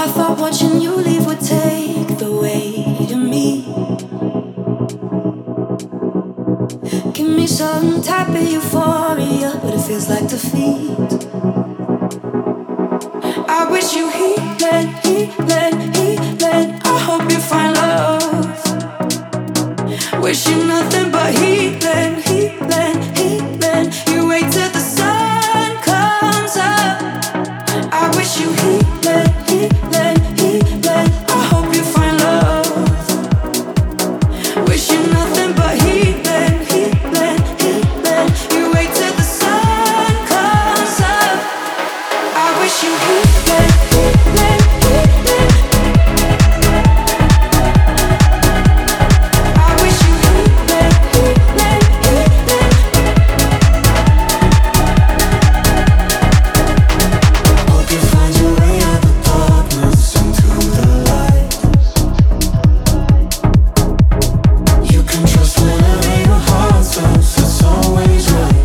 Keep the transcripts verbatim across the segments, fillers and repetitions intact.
I thought watching you leave would take the weight of me. Give me some type of euphoria, but it feels like defeat. I wish you healing, healing, healing. I hope you find love. Wish you nothing but healing, healing, healing. You wait till the sun comes up. I wish you healing, healing, healing. I hope you find love. Wish you nothing but healing, healing, healing. You wait till the sun comes up. I wish you healing, healing, healing. I wish you healing, healing, healing. Hope you find your way out the darkness into the light. You can trust whenever your heart says it's always right.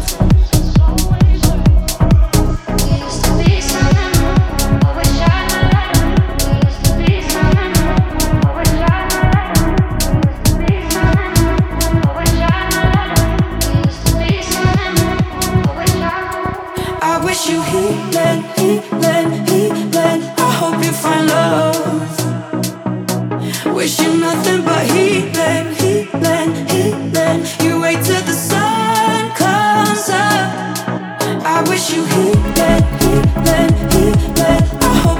We used to be something more. I wish I had. We used to be something more. I wish I had. We used to be something more. I wish I had. We used to be something more. I wish I had. I wish you healing, healing, healing. I hope you find love. Wish you nothing but healing, healing, healing. You wait till the sun comes up. I wish you healing, healing, healing. I hope